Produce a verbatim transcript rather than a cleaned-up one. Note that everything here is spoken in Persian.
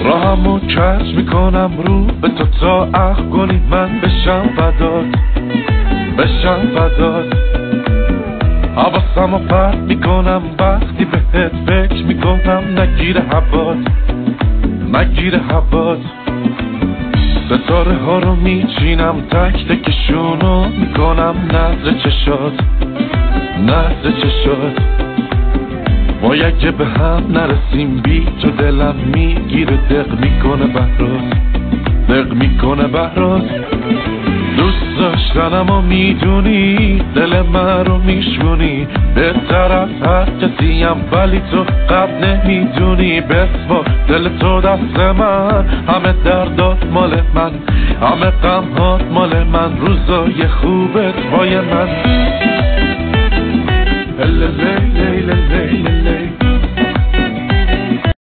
راهمو کج میکنم رو به تو تا اخ کنی من بشم فدات بشم فدات. حواسمو پرت میکنم وقتی بهت فکر میکنم نگیره هوات نگیره هوات. ستاره ها رو میچینم تک تکشونو میکنم نظر چشات نظر چشات. وای اگه به هم نرسیم بی تو دلم میگیره دق میکنه بهرات دق میکنه بهرات. دوست داشتنم و میدونی دل من رو میشونی بهتر از هر کسیم ولی تو قد نمیدونی. بسپار دل تو دست من همه دردات مال من همه غمهات مال من روزای خوبت پای من.